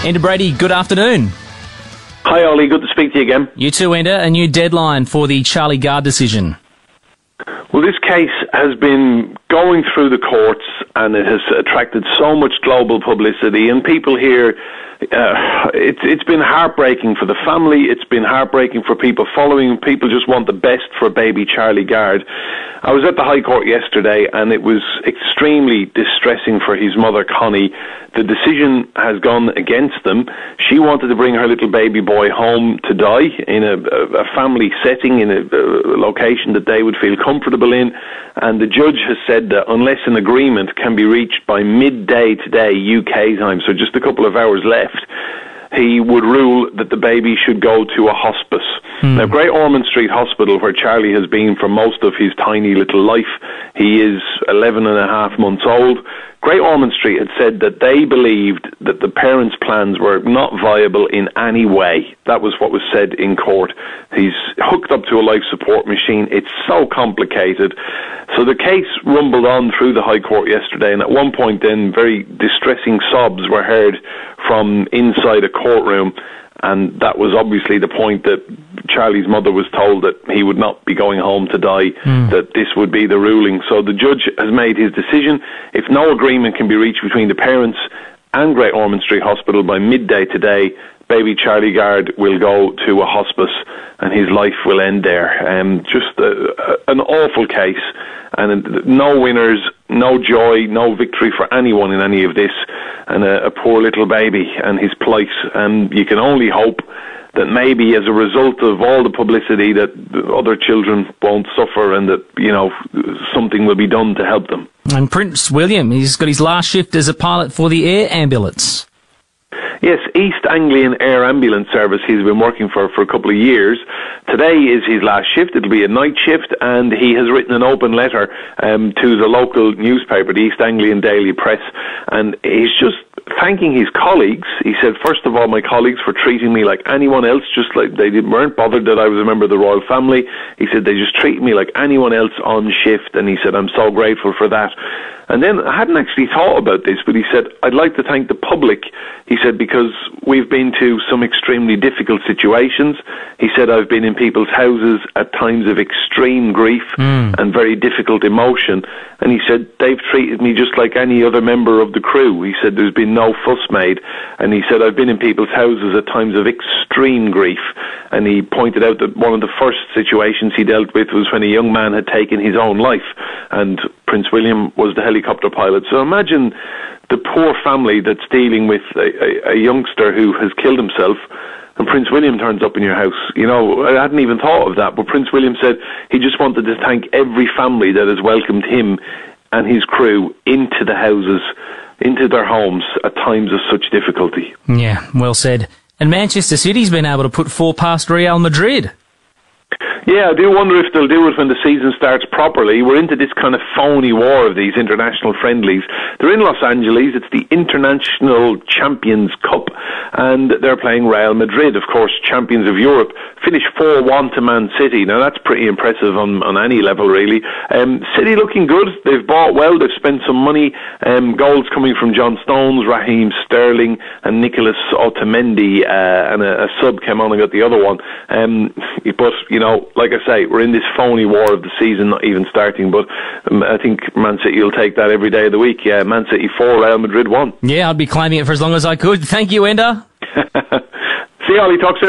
Enda Brady, good afternoon. Hi Ollie, good to speak to you again. You too, Enda. A new deadline for the Charlie Gard decision. Well, this case has been going through the courts and it has attracted so much global publicity, and people here, it's been heartbreaking for the family, it's been heartbreaking for people following. People just want the best for baby Charlie Gard. I was at the High Court yesterday and it was extremely distressing for his mother, Connie. The decision has gone against them. She wanted to bring her little baby boy home to die in a family setting, in a location that they would feel comfortable in, and the judge has said that unless an agreement can be reached by midday today, UK time, so just a couple of hours left, he would rule that the baby should go to a hospice. Now, Great Ormond Street Hospital, where Charlie has been for most of his tiny little life, he is 11 and a half months old. Great Ormond Street had said that they believed that the parents' plans were not viable in any way. That was what was said in court. He's hooked up to a life support machine. It's so complicated. So the case rumbled on through the High Court yesterday, and at one point then very distressing sobs were heard from inside a courtroom, and that was obviously the point that Charlie's mother was told that he would not be going home to die, that this would be the ruling. So the judge has made his decision. If no agreement can be reached between the parents and Great Ormond Street Hospital by midday today, baby Charlie Gard will go to a hospice and his life will end there. Just an awful case, and no winners, no joy, no victory for anyone in any of this, and a poor little baby and his plight. And you can only hope that maybe as a result of all the publicity that other children won't suffer, and that, you know, something will be done to help them. And Prince William, he's got his last shift as a pilot for the air ambulance. Yes, East Anglian Air Ambulance Service he's been working for a couple of years. Today is his last shift. It'll be a night shift, and he has written an open letter to the local newspaper, the East Anglian Daily Press, and he's just thanking his colleagues. He said, first of all, my colleagues for treating me like anyone else, just like they weren't bothered that I was a member of the royal family. He said, they just treated me like anyone else on shift, and he said, I'm so grateful for that. And then, I hadn't actually thought about this, but he said, I'd like to thank the public. He said, because we've been to some extremely difficult situations. He said, I've been in people's houses at times of extreme grief and very difficult emotion. And he said, they've treated me just like any other member of the crew. He said, there's been no fuss made. And he said, I've been in people's houses at times of extreme grief. And he pointed out that one of the first situations he dealt with was when a young man had taken his own life, and Prince William was the helicopter pilot. So imagine the poor family that's dealing with a youngster who has killed himself, and Prince William turns up in your house. You know, I hadn't even thought of that, but Prince William said he just wanted to thank every family that has welcomed him and his crew into the houses, into their homes at times of such difficulty. Yeah, well said. And Manchester City's been able to put 4 past Real Madrid. Yeah, I do wonder if they'll do it when the season starts properly. We're into this kind of phony war of these international friendlies. They're in Los Angeles. It's the International Champions Cup, and they're playing Real Madrid, of course, champions of Europe. Finished 4-1 to Man City. Now, that's pretty impressive on any level, really. City looking good. They've bought well. They've spent some money. Goals coming from John Stones, Raheem Sterling, and Nicolas Otamendi, and a sub came on and got the other one. But, you know, like I say, we're in this phony war of the season not even starting, but I think Man City will take that every day of the week. Yeah, Man City 4, Real Madrid 1. Yeah, I'd be claiming it for as long as I could. Thank you, Enda. See you, Ollie. Talk soon.